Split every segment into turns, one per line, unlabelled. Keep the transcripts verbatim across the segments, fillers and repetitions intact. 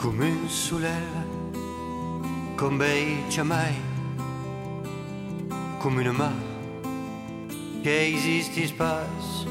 come un soleil, comme bei jamais, come une main qui existe espace.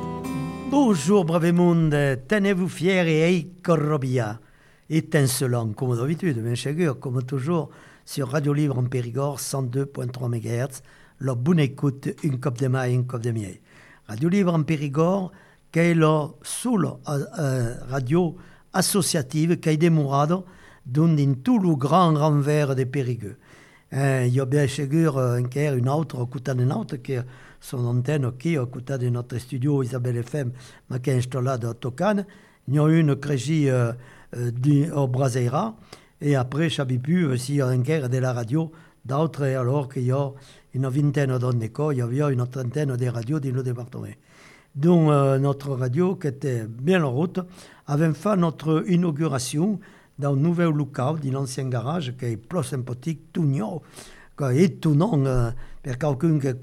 Bonjour brave monde, tenez-vous fiers et ei corrobia. Étincelant comme d'habitude, bien sûr, comme toujours, sur Radio Libre en Périgord, cent deux virgule trois mégahertz, la bonne écoute, une cop de maille, une cop de miel. Radio Libre en Périgord, qui est la seule euh, radio associative qui est démourado d'un in tout le grand renvers des Périgueux. Il y a bien sûr encore une autre, à côté d'une autre, qui est son antenne qui, à côté de notre studio Isabelle F M, ma qui est installée à Tocan. Il y a une crégie euh, euh, au Braseira, et après, je n'ai plus aussi encore de la radio d'autres, alors qu'il y a une vingtaine d'années, il y avait une trentaine de radios dans le département. Donc, euh, notre radio, qui était bien en route, avait fait notre inauguration dans un nouvel local, dans l'ancien garage, qui est plus sympathique, tout neuf, qui est tout non, euh, pour quelqu'un qui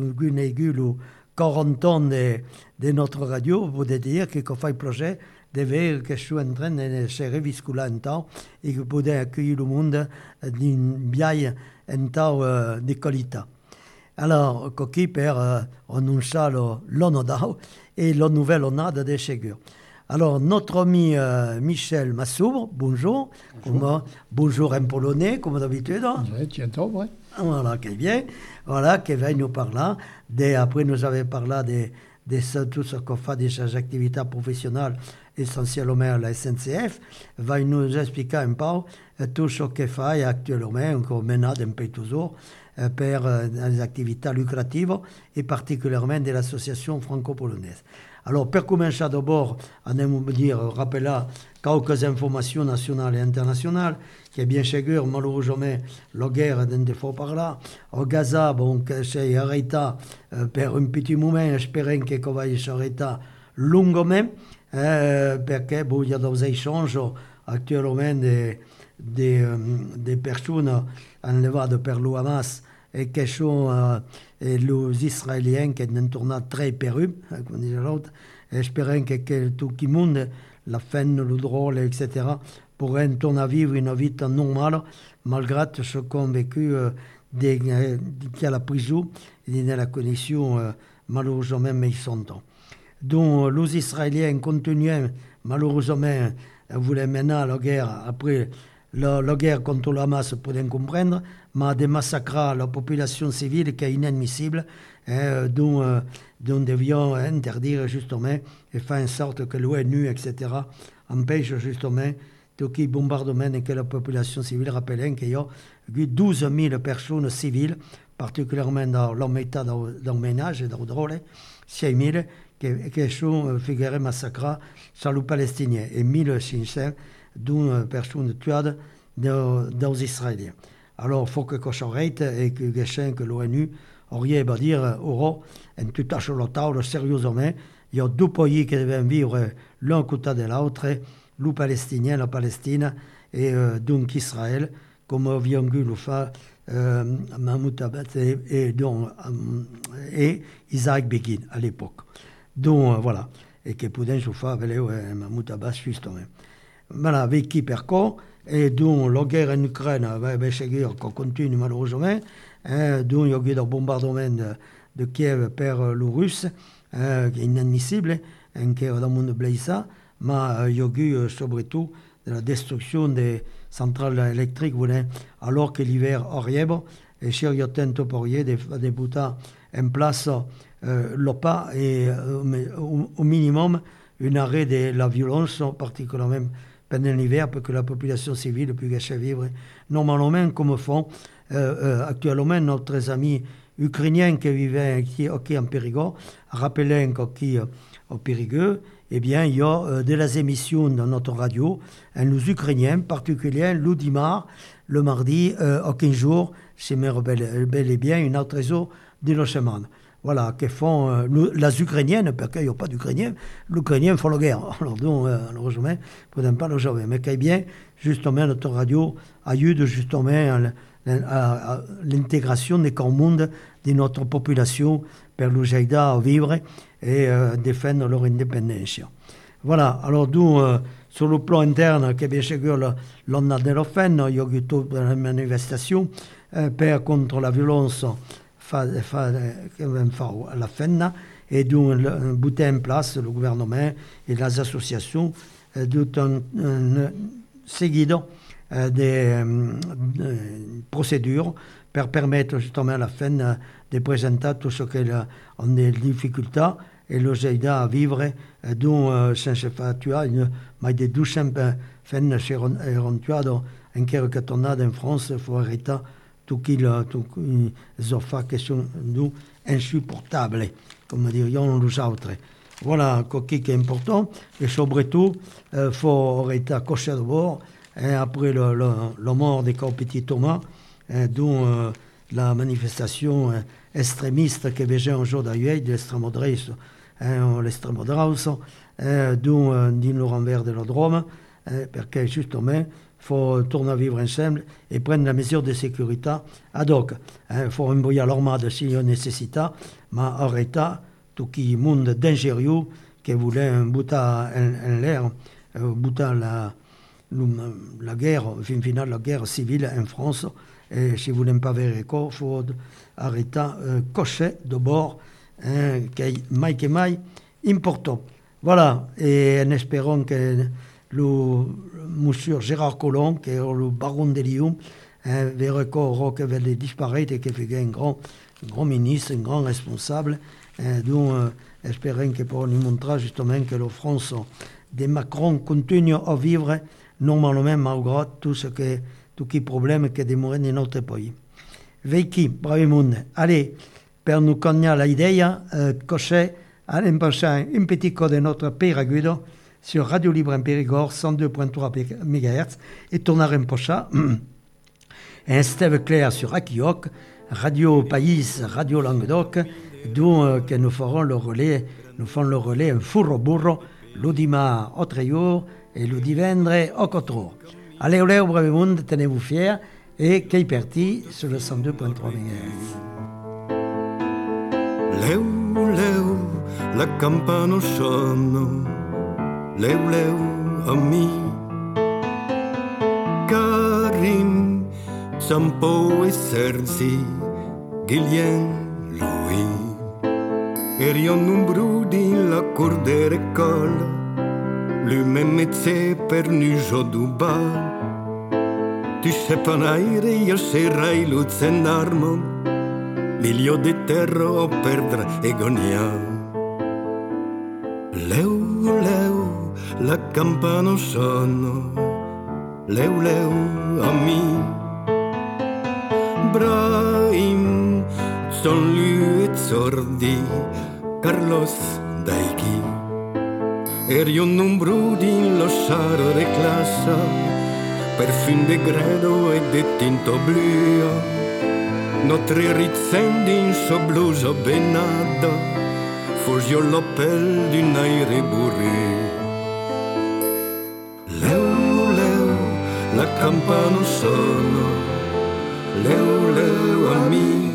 a eu quarante ans de, de notre radio, vous pouvez dire que fait le projet de voir que je suis en train de se revisculer en temps et que peut accueillir le monde d'une vieille en temps euh, de qualité. Alors, qui per euh, annoncer l'honneur et la nouvelle honneur de Ségur. Alors, notre ami euh, Michel Massour, bonjour.
Bonjour.
Comme, bonjour en polonais, comme d'habitude.
Oui, tiens-toi, ouais.
Voilà, qui vient, voilà, qui vient nous parler. De, après, nous avons parlé de, de tout ce qu'on fait, de ses activités professionnelles, essentiellement à la S N C F. Va nous expliquer un peu tout ce qu'il fait actuellement, encore maintenant, un peu toujours, pour les activités lucratives et particulièrement de l'association franco-polonaise. Alors, pour commencer d'abord, on aime dire, rappeler quelques informations nationales et internationales, qui est bien sûr, malheureusement, la guerre dont il faut parler. Au Gaza, bon, c'est arrêté euh, pour un petit moment, espérons que ça va s'arrêter longuement, euh, parce qu'il bon, y a des échanges actuellement des de, de personnes enlevées par le Hamas et qui sont euh, et les Israéliens qui ont tourné très périlleux, comme disait l'autre, espérant que, que tout le monde, la fin, le drôle, et cetera, pourraient tourner à vivre une vie normale, malgré ce qu'on a vécu euh, de, euh, à la prison et dans la condition euh, malheureusement méchante. Donc, les Israéliens continuent, malheureusement, à vouloir mener la guerre après la, la guerre contre le Hamas, pour bien comprendre, mais de massacrer la population civile qui est inadmissible, hein, dont, euh, dont devions interdire justement et faire en sorte que l'ONU, et cetera, empêche justement tout qui bombardement et que la population civile, rappelle qu'il y a eu douze mille personnes civiles, particulièrement dans leur état dans le ménage et dans le drôle, six mille qui, qui sont figurés massacrés sur les Palestiniens et mille cinq cents d'une personne tuée dans les Israéliens. Alors, il faut que ça s'arrête et que, que l'ONU aurait à dire, aura un tout à sur la table sérieusement. Il y a deux pays qui doivent vivre l'un côté de l'autre, le Palestinien, la Palestine et euh, donc Israël, comme vient le faire euh, Mahmoud Abbas et, et, donc, euh, et Isaac Begin à l'époque. Donc, euh, voilà. Et que pouvait se faire avec euh, Mahmoud Abbas, justement. Voilà, avec qui perco, et donc la guerre en Ukraine, ben, c'est guerre qui continue malheureusement, hein, donc il y a eu des bombardements de, de Kiev par les Russes, hein, qui est inadmissible, hein, qui est dans le monde blessé, mais euh, il y a eu euh, surtout de la destruction des centrales électriques, voilà, alors que l'hiver arrive, et si il y a tant pour y de, de mettre en place euh, l'O P A et euh, au, au minimum un arrêt de la violence, particulièrement pendant l'hiver, pour que la population civile puisse vivre normalement comme font euh, euh, actuellement notre amis ukrainiens qui vivaient ici, okay, en Périgord, rappelant qu'ici au Périgueux, eh bien, il y a euh, des émissions dans notre radio, hein, les Ukrainiens, particulièrement le dimanche, le mardi, euh, à quinze jours, c'est bel, bel et bien une autre réseau de la semaine. Voilà, que font euh, le, les Ukrainiennes, parce qu'il n'y a pas d'Ukrainiens, les Ukrainiens font la guerre. Alors, donc, euh, malheureusement, ils ne peuvent pas le savoir. Mais qu'il bien, justement, notre radio aide justement à, à, à l'intégration des corps monde de notre population pour nous aider à vivre et euh, défendre leur indépendance. Voilà, alors, d'où euh, Sur le plan interne, che invece l'onna dell'offenna, io ho avuto una manifestazione eh, per contro la violenza fa, fa, che fa la fenna et donc buter en place le gouvernement et les associations euh, tout un, un seguido euh, des euh, procédures pour permettre justement à la fin euh, de présenter tout ce qu'on a des difficultés et les aider à vivre euh, dont euh, sans faire tuer mais de duecento femmes sont tuées en quelques tornades en France il faut arrêter tout qui tout les offres qui sont nous insupportables comme dirions les autres. Voilà ce qui est important. Et surtout, il euh, faut arrêter à cocher de bord. Et après le, le, le mort des corps Petit Thomas, euh, dont euh, la manifestation euh, extrémiste qui avait un jour d'ailleurs, de l'extrême droite, hein, l'extrême droite, euh, dont euh, dit le renvers de la Drôme, euh, parce que justement, il faut tourner à vivre ensemble et prendre la mesure de sécurité ad hoc. Il hein, faut envoyer l'armade s'il y a nécessité, mais arrêter tout qui monde dangereux qui voulait un bout en, en l'air, un bout la, la guerre, fin finale, la guerre civile en France. Et si vous n'aimez pas vérifier, il faut arrêter euh, cocher de bord, hein, qui est mai que mai important. Voilà, et en espérant que le monsieur Gérard Collomb, qui est le baron de Lyon, hein, verra qu'il va disparaître et qu'il fait un grand, un grand ministre, un grand responsable. Euh, donc, euh, espérons que pour nous montrer justement que la France de Macron continue à vivre normalement malgré tout ce que tous les problèmes qui demeurent dans notre pays. Veiki, bravi monde. Allez, pour nous connaître l'idée, euh, cocher, allez passer un petit code de notre Péragudo sur Radio Libre en Périgord, cent deux virgule trois mégahertz, et tourner un prochain. Un Steve Clair sur Akioc, Radio Pays, Radio Languedoc, d'où euh, que nous ferons le relais, nous ferons le relais un furro burro, l'udima au Treillot et le divendre au Cotro. Allez, olé, au brave monde, tenez-vous fiers, et qu'est parti sur le cent deux virgule trois mégahertz.
Leu, leu, la campana suona, leu, leu, a mi. Karim, Sampo e Sersi, Guillen, lui. Erion un brudi la cordere colla, lui me mezze per nujo du bar. Tu sepanaire, io serai lucendarmo, Lilio di terra o perdere e gonia. Leu, leu, la campana sono, leu, leu, a mi. Brahim, son lui e sordi, Carlos Daiki. Eri un numero di lo saro de classe, per fin de gredo e de tinto blu. Notre rizzendi in so bluso benado, fusio l'opel d'un aire burri. Leu, leu, la campana sono, leu, leu a mi.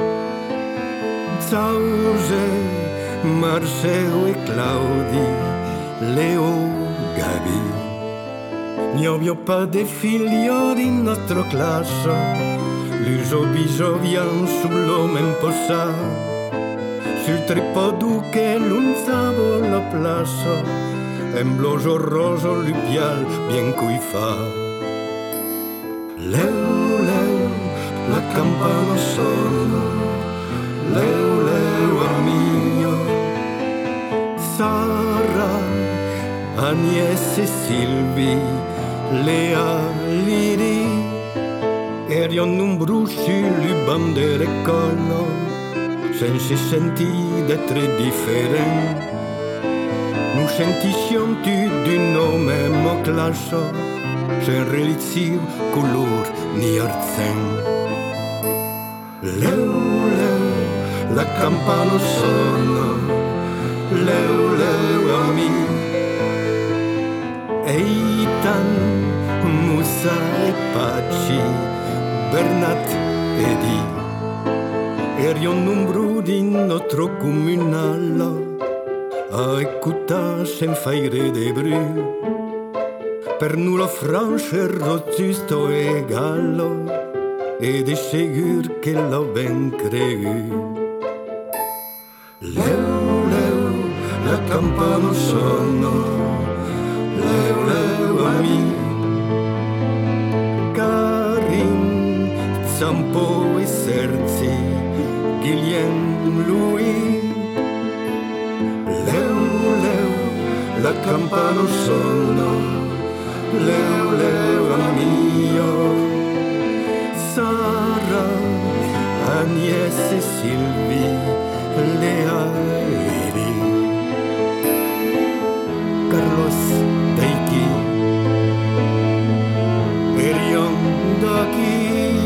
Zause, Marceo e Claudi, Leo, Gabi. N'abbiamo pas de figlio di nostra classe, l'uso bisovian sullo memposa, sul tripodu che l'unzavo la plaza, en bloso roso lupial bien cui fa. Leu, leu, la campana sono, leu, leu, amigo. Sara, Agnes e Silvi, Lea, Liri, Erion un brusci, le bandere collo, senza sentire d'être different. Nous sentissions tu d'un nome mo classo, sen relizio, color ni arzen. Leu, leu, la campana sono, leu, leu, a mi. Eitan, Musa e Paci, Bernat Edi, Erion numero di nostro comunale, a écouter sem faire de bruit, per nulla francherò giusto e gallo e di scegliere che lo ben creu. Leu, leu, la campana sono, leu, leu, ami, carin, zampo e serzi, Guillem lui. Leu, leu, la campana sono, leu, leu, amio, Sara, Agnese e Silvi, Lea Liri, Carlos Daiki, Erion Daki.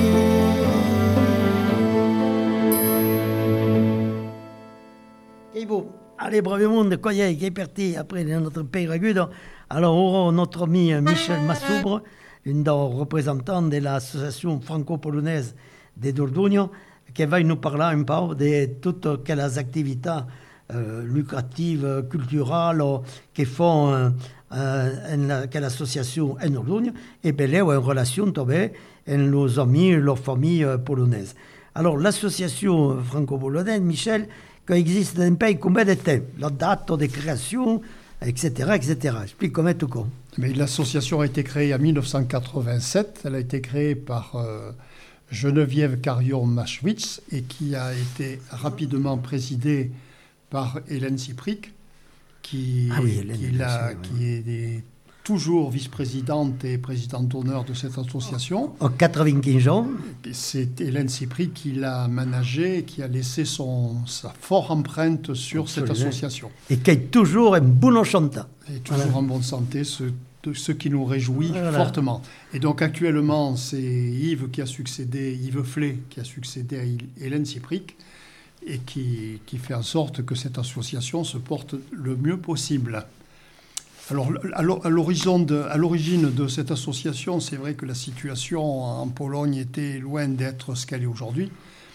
Et bon, allez, bravo monde, quoi y est, qui est parti après notre pays ragudo. Alors, on aura notre ami Michel Massoubre, une des représentants de l'association franco-polonaise des Dordogne, qui va nous parler un peu de toutes les activités euh, lucratives, culturelles, que font euh, euh, quelle association en Dordogne, et bien là, en relation avec nos amis, leurs familles polonaises. Alors, l'association franco-polonaise, Michel, qui existe dans un pays combien de temps, la date de création, et cetera, et cetera. Explique comment tout compte.
Mais l'association a été créée en mille neuf cent quatre-vingt-sept. Elle a été créée par euh, Geneviève Carion-Maschwitz et qui a été rapidement présidée par Hélène Cypric, qui,
ah oui, Hélène,
qui, la, sûr, qui oui. est des, toujours vice-présidente et présidente d'honneur de cette association.
En quatre-vingt-quinze ans.
C'est Hélène Cypric qui l'a managée et qui a laissé son, sa forte empreinte sur Absolument. Cette association.
Et qui est toujours en bonne santé.
Et toujours voilà. en bonne santé, ce, ce qui nous réjouit voilà. fortement. Et donc actuellement, c'est Yves qui a succédé, Yves Flay qui a succédé à Hélène Cypric et qui, qui fait en sorte que cette association se porte le mieux possible. Alors, à l'origine de, à l'origine de cette association, c'est vrai que la situation en Pologne était loin d'être ce qu'elle est aujourd'hui.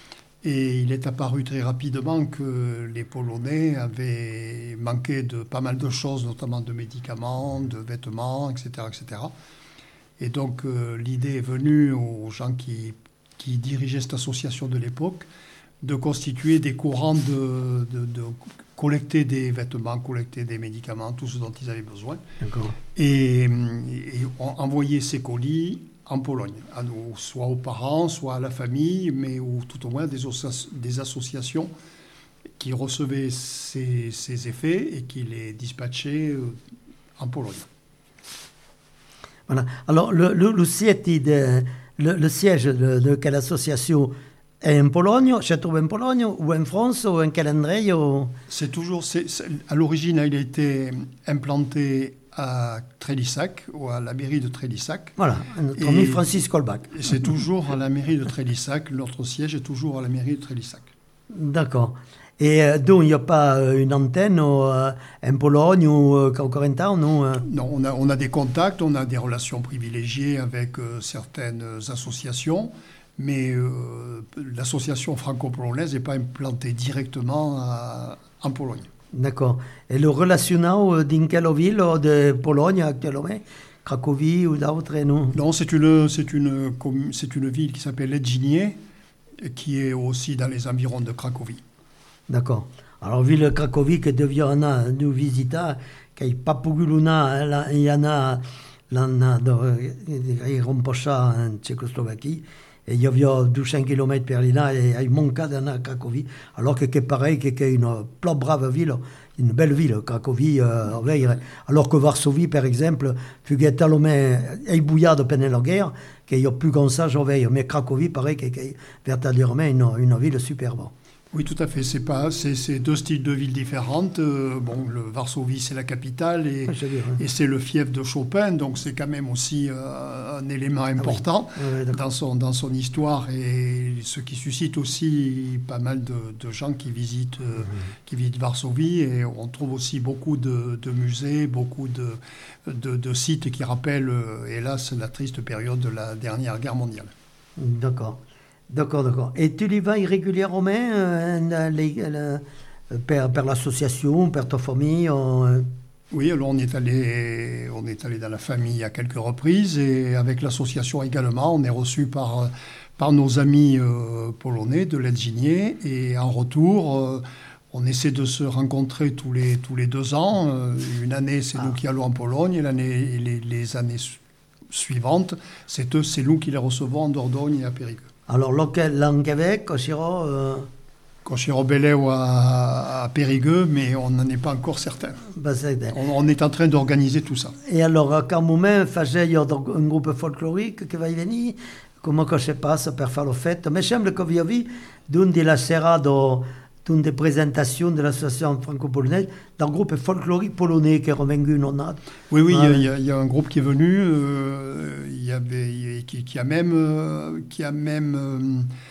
Et il est apparu très rapidement que les Polonais avaient manqué de pas mal de choses, notamment de médicaments, de vêtements, et cetera, et cetera. Et donc, euh, l'idée est venue aux gens qui, qui dirigeaient cette association de l'époque de constituer des courants de... de, de collecter des vêtements, collecter des médicaments, tout ce dont ils avaient besoin. Et, et envoyer ces colis en Pologne, à nos, soit aux parents, soit à la famille, mais ou tout au moins des, des associations qui recevaient ces, ces effets et qui les dispatchaient en Pologne.
Voilà. Alors, le, le, le, siège, de, le, le siège de, de quelle association est en Pologne, se trouve en Pologne, ou en France, ou en quel endroit ou...
C'est toujours, c'est, c'est, à l'origine, il a été implanté à Trélissac, ou à la mairie de Trélissac.
Voilà, notre ami Francis Kolbach.
C'est toujours à la mairie de Trélissac, notre siège est toujours à la mairie de Trélissac.
D'accord. Et euh, donc, il n'y a pas euh, une antenne euh, en Pologne ou euh, au Corentin, non euh...
Non, on a, on a des contacts, on a des relations privilégiées avec euh, certaines associations. Mais euh, l'association franco-polonaise n'est pas implantée directement à, en Pologne.
D'accord. Et le relationnel d'une quelle ville de Pologne actuellement, Cracovie ou d'autres, non?
Non, c'est une, c'est une, c'est une ville qui s'appelle Ledźnie, qui est aussi dans les environs de Cracovie.
D'accord. Alors, ville de Cracovie que devient nous visiter, qui n'est pas pour l'una, il y en a, l'un de Rompocha en Tchécoslovaquie. Et il y avait deux cents kilomètres per là, et il manquait d'aller à Cracovie, alors que c'est pareil, que c'est une plus brave ville, une belle ville, Cracovie, euh, alors que Varsovie, par exemple, fut tellement ébouillade pendant la guerre, qu'il n'y a plus comme ça, mais Cracovie, pareil, c'est véritablement une, une ville superbe.
Oui, tout à fait. C'est pas, c'est, c'est deux styles de villes différentes. Euh, bon, le Varsovie, c'est la capitale et, ah, dire, hein. et c'est le fief de Chopin, donc c'est quand même aussi euh, un élément important ah oui. ah oui, dans son dans son histoire et ce qui suscite aussi pas mal de, de gens qui visitent euh, mm-hmm. qui visitent Varsovie et on trouve aussi beaucoup de, de musées, beaucoup de, de de sites qui rappellent euh, hélas la triste période de la dernière guerre mondiale.
D'accord. D'accord, d'accord. Et tu y vas régulièrement euh, les, euh, per, per l'association, per ta famille euh...
Oui, alors on est allé, on est allé dans la famille à quelques reprises et avec l'association également, on est reçu par, par nos amis euh, polonais de Ledźnie et en retour, euh, on essaie de se rencontrer tous les, tous les deux ans. Euh, une année, c'est ah. nous qui allons en Pologne et, l'année, les, les années su- suivantes, c'est eux, c'est nous qui les recevons en Dordogne et à Périgueux.
Alors, l'an qu'avec, Koshiro euh...
Koshiro Beleu à, à Périgueux, mais on n'en est pas encore certain.
Ben,
on, on est en train d'organiser tout ça.
Et alors, à quel moment, il y a un groupe folklorique qui va y venir? Comment que se passe per fare la fête? Mais semble que vi avez d'une de la sera d'une des présentations de l'association franco-polonaise d'un groupe folklorique polonais qui est revenu non a.
Oui, oui, il y, y, y a un groupe qui est venu, euh, y avait, y, qui, qui a même, euh, qui a même euh,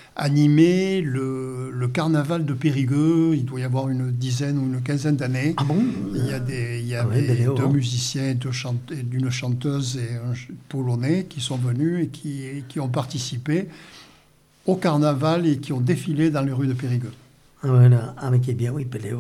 animé le, le carnaval de Périgueux. Il doit y avoir une dizaine ou une quinzaine d'années.
Ah bon?
Il y a des, il y
ah
avait
oui,
deux musiciens, deux chante, d'une chanteuse et un polonais qui sont venus et qui, et qui ont participé au carnaval et qui ont défilé dans les rues de Périgueux.
Ah, voilà. Ah, mais qui est bien, oui, Pelléo,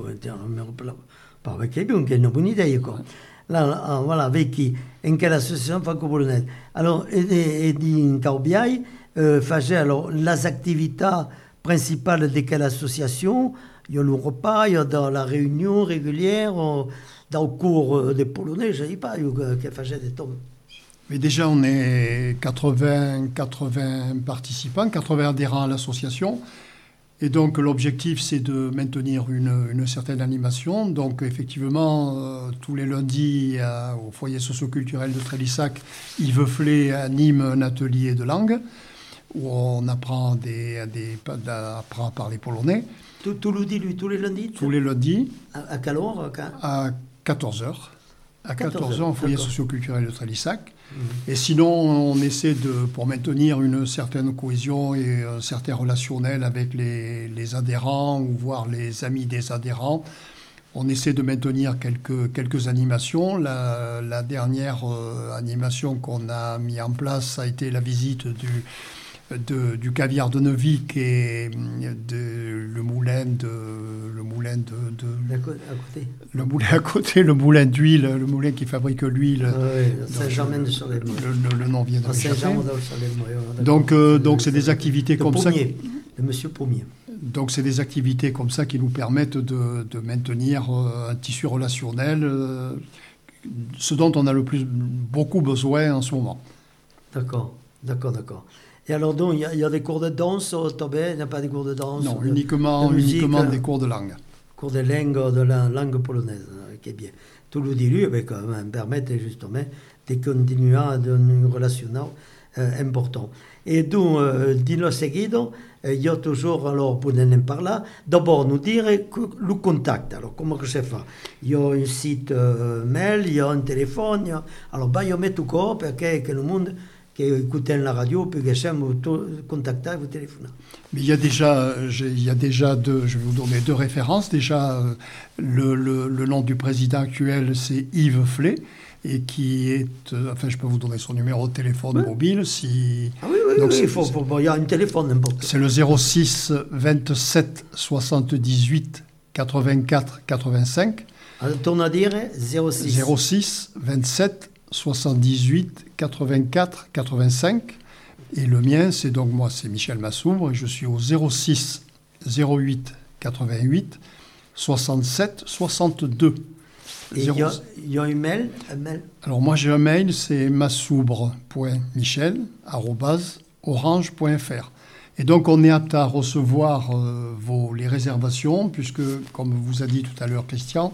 pas avec qui est bien, qui est une bonne idée, quoi. Là, là, voilà, avec qui, en quelle association franco-polonaise. Alors, et, et in Caubiai, euh, faisait alors les activités principales de quelle association? Il y a le repas, il y a dans la réunion régulière, dans le cours des Polonais, je ne sais pas, il y a qui faisait des tombes.
Mais déjà, on est quatre-vingts, quatre-vingts participants, quatre-vingts adhérents à l'association. Et donc, l'objectif, c'est de maintenir une, une certaine animation. Donc, effectivement, euh, tous les lundis, euh, au foyer socio-culturel de Trélissac, Yves Flé anime un atelier de langue où on apprend, des, des, apprend à parler polonais.
Tout, tout le dit, lui, tous les lundis?
Tous les lundis.
À, à quelle heure?
À quatorze heures. À quatorze heures, au foyer socio-culturel de Trélissac.
Mmh.
Et sinon, on essaie, de, pour maintenir une certaine cohésion et un certain relationnel avec les, les adhérents ou voire les amis des adhérents, on essaie de maintenir quelques, quelques animations. La, la dernière euh, animation qu'on a mis en place a été la visite du, de, du caviar de Neuvik et de, le moulin de... Le moulin de, de
à côté.
Le moulin à côté, le moulin d'huile, le moulin qui fabrique l'huile.
Ah oui, Saint-Germain de Solelmo.
Le, le, le nom vient de
Saint-Germain
de
Solelmo.
Donc, euh, donc c'est des activités comme ça.
De Monsieur Pommier.
Donc, c'est des activités comme ça qui nous permettent de, de maintenir euh, un tissu relationnel, euh, ce dont on a le plus beaucoup besoin en ce moment.
D'accord, d'accord, d'accord. Et alors, donc, il y, y a des cours de danse au Tobé? Il n'y a pas des cours de danse?
Non,
de,
uniquement,
de musique,
uniquement des cours de langue.
Cours de langue, de la langue polonaise, qui est bien. Tout le dit, lui, permet justement de continuer à une relation euh, importante. Et donc, euh, dino seguido, euh, il y a toujours, alors, pour en parler, d'abord nous dire que, le contact. Alors, comment que se fait? Il y a un site euh, mail, il y a un téléphone. Il y a, alors, bah, je mets tout corps pour que, que le monde qui écoute la radio puisse vous contacter et vous téléphoner.
Mais il y a déjà, il y a déjà deux, je vais vous donner deux références. Déjà, le, le, le nom du président actuel, c'est Yves Flé, et qui est, enfin, je peux vous donner son numéro de téléphone oui. mobile. Si,
ah oui, oui, donc oui, il faut, faut, il y a un téléphone n'importe.
C'est le zéro six vingt-sept soixante-dix-huit quatre-vingt-quatre quatre-vingt-cinq.
Alors, tourne à dire zéro six.
zéro six vingt-sept soixante-dix-huit quatre-vingt-quatre quatre-vingt-cinq. Et le mien, c'est donc moi, c'est Michel Massoubre, et je suis au zéro six zéro huit quatre-vingt-huit soixante-sept soixante-deux.
Et il y, y a un mail, un mail
Alors moi j'ai un mail, c'est massoubre point michel arobase orange point f r. Et donc on est apte à recevoir euh, vos, les réservations, puisque, comme vous a dit tout à l'heure Christian,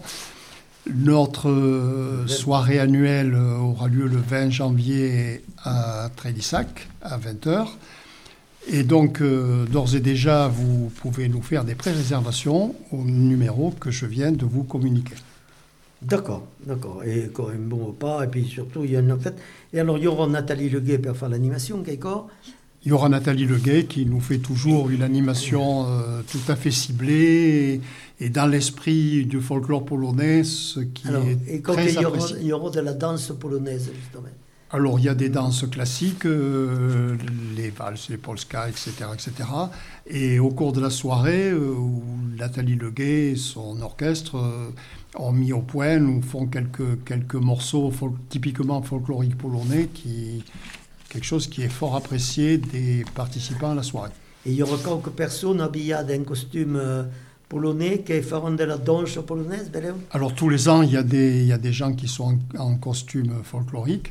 notre euh, soirée annuelle euh, aura lieu le vingt janvier à Trélissac, à vingt heures. Et donc, euh, d'ores et déjà, vous pouvez nous faire des pré-réservations au numéro que je viens de vous communiquer.
D'accord, d'accord. Et quand même bon repas, et puis surtout, il y a une fête. Et alors, il y aura Nathalie Leguet pour faire l'animation, quelque part.
Il y aura Nathalie Leguet qui nous fait toujours une animation euh, tout à fait ciblée et, et dans l'esprit du folklore polonais, ce qui alors, est
et quand
très
il y, aura,
apprécié.
il y aura de la danse polonaise, justement.
Alors, il y a des danses classiques, euh, les valses, les polskas, et cetera, et cetera. Et au cours de la soirée, euh, où Nathalie Leguet et son orchestre euh, ont mis au point, nous font quelques, quelques morceaux fol- typiquement folkloriques polonais, qui, quelque chose qui est fort apprécié des participants à la soirée.
Et il y aura quelques personnes habillées d'un costume euh, polonais qui feront de la danse polonaise, Belém?
Alors, tous les ans, il y a des, il y a des gens qui sont en, en costume folklorique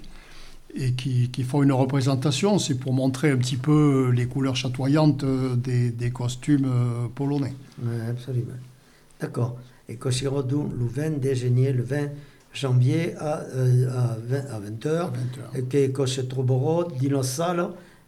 et qui, qui font une représentation. C'est pour montrer un petit peu les couleurs chatoyantes des, des costumes polonais.
Oui, absolument. D'accord. Et que sera donc le vingt déjeuner, le vingt janvier à, euh, à, vingt, à vingt heures. Et que, que se trouvera dans la salle,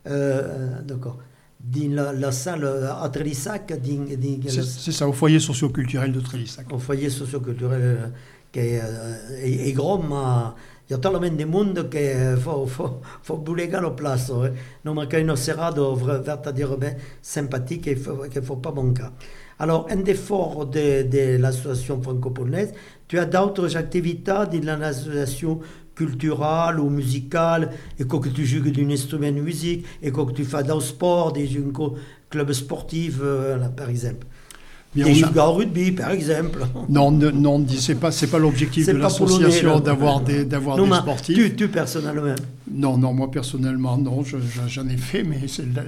euh, d'accord, dans la, la salle à Trélissac. Dans, dans,
c'est, c'est ça, au foyer socioculturel de Trélissac.
Au foyer socioculturel qui est, euh, est, est grand, mais il y a tellement de monde qu'il faut, faut, faut bouger la place. Hein. Non, mais qu'il sera véritablement sympathique et qu'il ne faut pas manquer. Alors, un des forts de, de l'association franco-polonaise, tu as d'autres activités dans l'association culturelle ou musicale, et quand tu joues d'un instrument de musique, et quand tu fais du sport, des clubs sportifs, euh, là, par exemple. Bien, des joueurs au rugby, par exemple.
Non, ne, non, c'est pas, c'est pas l'objectif c'est de l'association polonais, d'avoir des, d'avoir
non,
des sportifs.
Tu, tu personnellement.
Non, non, moi personnellement, non, je, je, j'en ai fait, mais c'est la,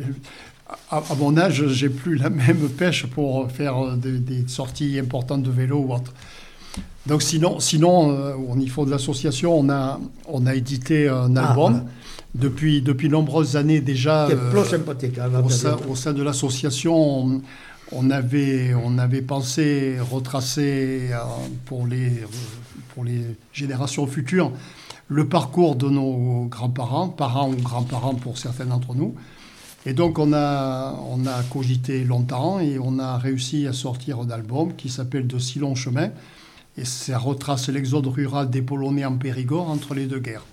à, à mon âge, j'ai plus la même pêche pour faire des, des sorties importantes de vélo ou autre. Donc sinon, sinon euh, au niveau de l'association, on a, on a édité un album. Ah, depuis, depuis nombreuses années déjà.
Euh, sympathique, hein,
au, sein, au sein de l'association, on, on, avait, on avait pensé retracer euh, pour, les, pour les générations futures le parcours de nos grands-parents, parents ou grands-parents pour certains d'entre nous. Et donc on a, on a cogité longtemps et on a réussi à sortir un album qui s'appelle « De si longs chemins ». Et ça retrace l'exode rural des Polonais en Périgord entre les deux guerres.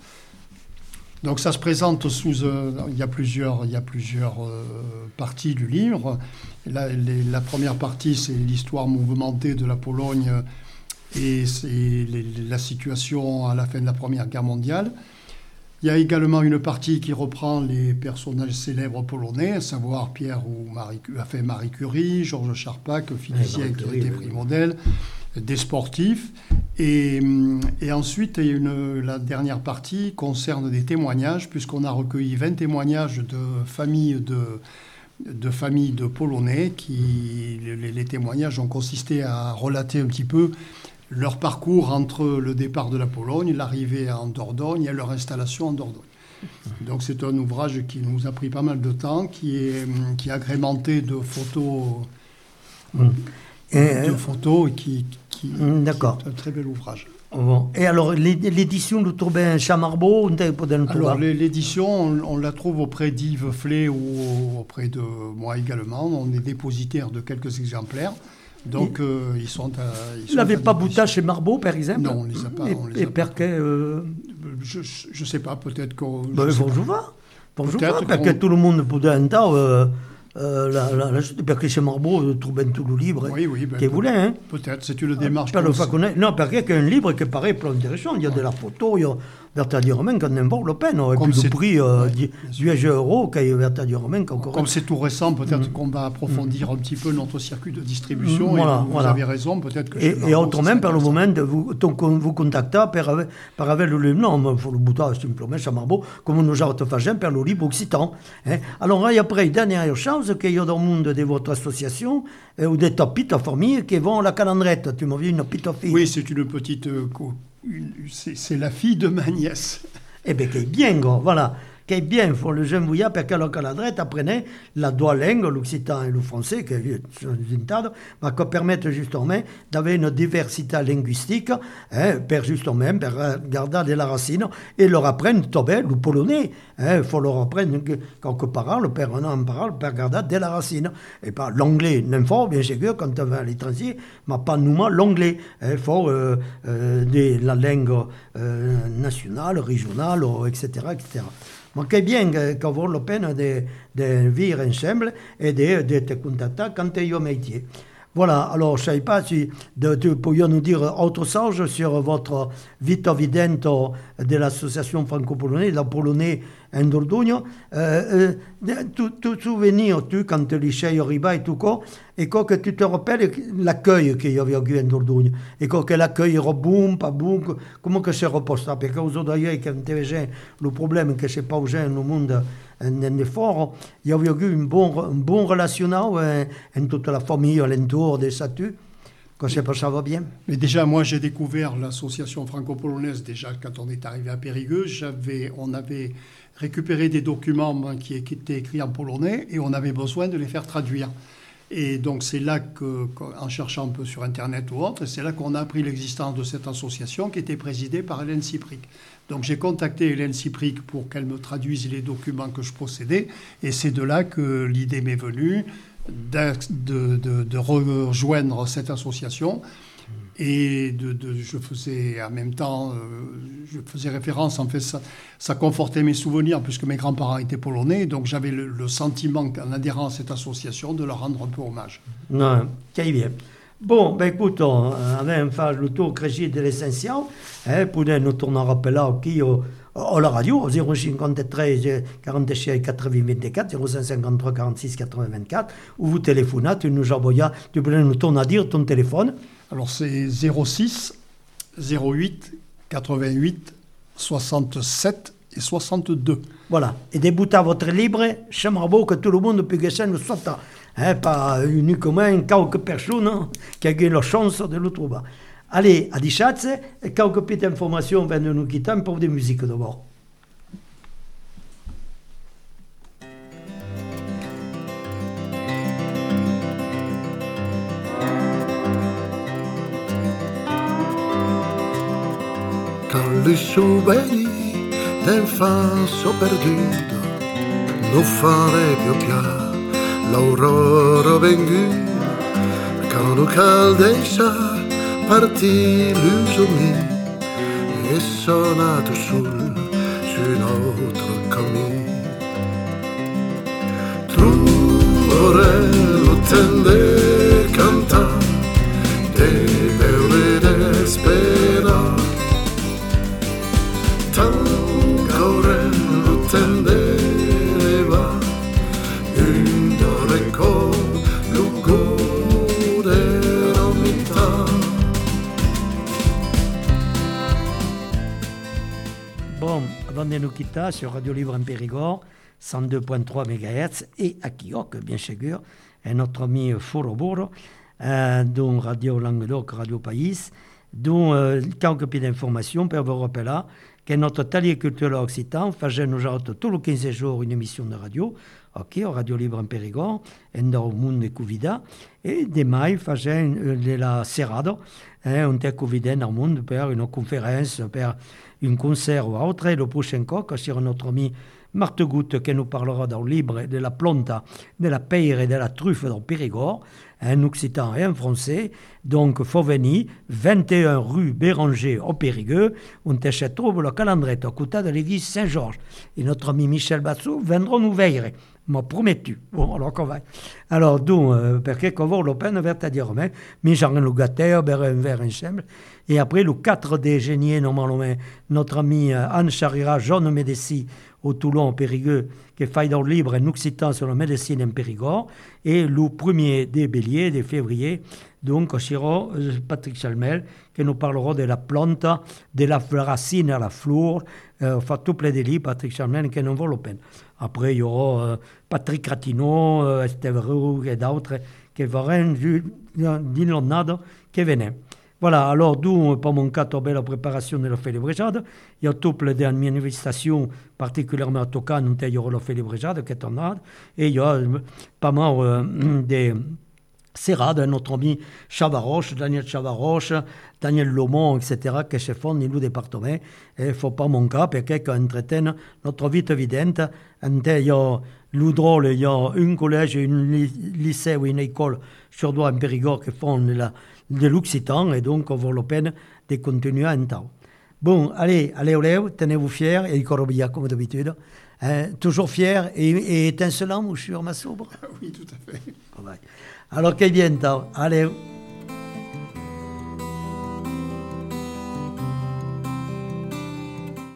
Donc ça se présente sous... Euh, il y a plusieurs, il y a plusieurs euh, parties du livre. La, les, la première partie, c'est l'histoire mouvementée de la Pologne et c'est les, la situation à la fin de la Première Guerre mondiale. Il y a également une partie qui reprend les personnages célèbres polonais, à savoir Pierre ou Marie, enfin Marie Curie, Georges Charpak, physicien qui a été prix modèle, des sportifs. Et, et ensuite, il y a une, la dernière partie concerne des témoignages, puisqu'on a recueilli vingt témoignages de familles de, de, familles de Polonais. Qui, les, les témoignages ont consisté à relater un petit peu leur parcours entre le départ de la Pologne, l'arrivée en Dordogne et leur installation en Dordogne. Donc c'est un ouvrage qui nous a pris pas mal de temps, qui est, qui est agrémenté de photos, mmh. et, de photos et qui, qui, mmh,
d'accord.
qui est un très bel ouvrage.
Bon. Et alors l'édition de Tourbin Chamarbeau,
alors l'édition, on, on la trouve auprès d'Yves Flé ou auprès de moi également. On est dépositaire de quelques exemplaires. Donc, euh, ils sont à...
Vous n'avez pas Bouta chez Marbeau, par exemple?
Non, on ne les a pas.
Et,
on les
et
a
Perquet euh...
Je ne sais pas, peut-être qu'on...
Ben, bonjour, va. Bonjour, va, parce que tout le monde peut un temps... Euh, euh, la, la, la, Perquet chez Marbeau trouve bien tout le livre
oui, oui, ben,
qu'il voulait. Hein.
Peut-être, c'est une démarche...
Ah, non, Perquet, c'est un livre qui paraît plus intéressant. Il y a ouais. de la photo, il y a... Bertadier Romain, quand n'importe le peine, et puis le prix euh, ouais, dix euros qu'il y a Bertadier Romain.
Comme c'est tout récent, peut-être mmh. qu'on va approfondir mmh. un petit peu notre circuit de distribution.
Mmh, voilà,
et vous,
voilà.
vous avez raison, peut-être que...
Et, et autrement, par le moment, vous, vous contactez par, par avec le livre, non, il faut le bouton, simplement, chez Marbeau, comme nous avons fait par le livre occitan. Hein. Alors, et après, dernière chose, qu'il y a dans le monde de votre association, euh, ou des petites familles qui vont à la calendrette. Tu m'as vu une petite fille.
Oui, c'est une petite... Euh, C'est, c'est la fille de ma nièce.
Eh bien, qui bien, go, voilà. Qui bien, il faut le jeune bouillard, parce que la caladrette apprenait la deux langues, l'occitan et le français, qui sont une table, mais qui permettent justement d'avoir une diversité linguistique, hein, pour justement, pour garder la racine, et leur apprendre tout bien le polonais. Il hein, faut leur apprendre quelques paroles, pour un an parole, pour garder de la racine. Et pas l'anglais, non faut, bien sûr, quand on va à l'étranger, mais pas nous, l'anglais. Il faut euh, euh, de la langue euh, nationale, régionale, et cetera, et cetera. Mais c'est bien qu'avoir la peine de, de vivre ensemble et de, de te contacter quand tu es au métier. Voilà, alors je ne savais pas si vous pourriez nous dire autre chose sur votre vita vidente de l'association franco-polonaise, la Polonais en Dordogne. Euh, euh, tu te souviens, tu, quand tu lycée arriva et tout quoi, et que tu te rappelles l'accueil qu'il y avait eu en Dordogne, et que l'accueil era bon, pas bon, comment que c'est reposté, parce qu'aujourd'hui, quand tu vois le problème que c'est pas aux gens au monde, en effort, il y avait eu un bon, un bon relationnel en toute la famille, alentour des statuts, que ça, ça va bien.
Mais déjà, moi, j'ai découvert l'association franco-polonaise déjà quand on est arrivé à Périgueux. J'avais, on avait récupéré des documents qui, qui étaient écrits en polonais et on avait besoin de les faire traduire. Et donc, c'est là que, en cherchant un peu sur Internet ou autre, c'est là qu'on a appris l'existence de cette association qui était présidée par Hélène Cypric. Donc, j'ai contacté Hélène Cypric pour qu'elle me traduise les documents que je possédais. Et c'est de là que l'idée m'est venue de, de, de, de rejoindre cette association. Et de, de, je faisais en même temps, euh, je faisais référence, en fait, ça, ça confortait mes souvenirs, puisque mes grands-parents étaient polonais, donc j'avais le, le sentiment, en adhérant à cette association, de leur rendre un peu hommage.
Non, très bien. Bon, ben écoute, on avait fait le tour crégi de l'essentiel, hein, pour nous tourner à rappeler qui au, à la radio, au zéro cinquante-trois quarante-six quatre-vingts vingt-quatre, zéro cinq cinquante-trois quarante-six quatre-vingts vingt-quatre, où vous téléphonez, tu nous envoies, tu peux nous tourner à dire ton téléphone.
Alors c'est zéro six zéro huit quatre-vingt-huit soixante-sept et soixante-deux.
Voilà. Et débuter votre livre, j'aimerais beau que tout le monde puisse nous sortir. Hein, pas uniquement quelques personnes hein, qui ont eu la chance de le trouver. Allez, à diciatze, quelques petites informations avant de nous quitter, un peu de musique d'abord.
Liscio vedi del falso perduto non fare più chiaro l'aurora venguta quand caldeggia partì l'usomi e sonato sul su un altro cammino troverò tende cantare deve vedere sperare ancora lo tendeva un orecchio lungo della metà.
Bon, avant de nous quitter sur Radio Libre en Périgord, cent deux virgule trois mégahertz, et à Quioc, bien sûr, et notre ami Foroboro, euh, dont Radio Languedoc, Radio Pays, dont euh, quelques petites informations pour vous rappeler que notre atelier culturel occitan faisait nous autres tous les quinze jours une émission de radio, ok, Radio Libre en Périgord, et dans le monde de Covida, et demain faisait de la serrade, hein, on était Covida dans le monde pour une conférence, pour un concert ou autre, et le prochain coq, c'est notre ami Marthe Goutte qui nous parlera dans le livre de la planta, de la peyre et de la truffe dans Périgord, en occitan et en français. Donc, il faut venir, vingt et un rue Béranger au Périgueux, on se trouve le calendrier à côté de l'église Saint-Georges. Et notre ami Michel Bassou viendra nous veiller. M'a promettu. Bon, alors qu'on va. Alors, donc, euh, perché qu'on va le peine vers à dire, mais, mais j'en ai le gâteau, ben, un verre ensemble. Et après, le quatre déjeuner, normalement, notre ami euh, Anne Charira, jeune médecin, au Toulon, au Périgueux, qui fait dans le livre en occitan sur la médecine en Périgord. Et le premier des béliers, de février, donc, sera Patrick Chalmel, qui nous parlera de la plante, de la racine à la fleur, euh, enfin, tout plein de livres, Patrick Chalmel, qui nous vaut la peine. Après, il y aura euh, Patrick Ratineau, euh, Esteve Roux et d'autres qui verront d'une l'année qui viennent. Voilà, alors d'où, pour mon cas, la préparation de la fête de Bréjade. Il y a tout plein de manifestations, particulièrement à Tocan, où il y aura la fête de Bréjade, qui est en ade. Et il y a pas mal euh, des serrades, notre ami Chavaroche, Daniel Chavaroche, Daniel Lomont, et cetera, qui se font dans le département. Et il ne faut pas manquer, parce qu'ils entretiennent notre vie évidente. Il y a l'Oudrol, il y a un collège, un lycée ou une école sur doigt en Périgord qui font de, la, de l'occitan, et donc on vaut la peine de continuer en temps. Bon, allez, allez, allez, tenez-vous fiers, et Corbilla, comme d'habitude. Hein, toujours fier et, et étincelant, monsieur Massobre.
Oui, tout à fait.
Alors, que bien, allez.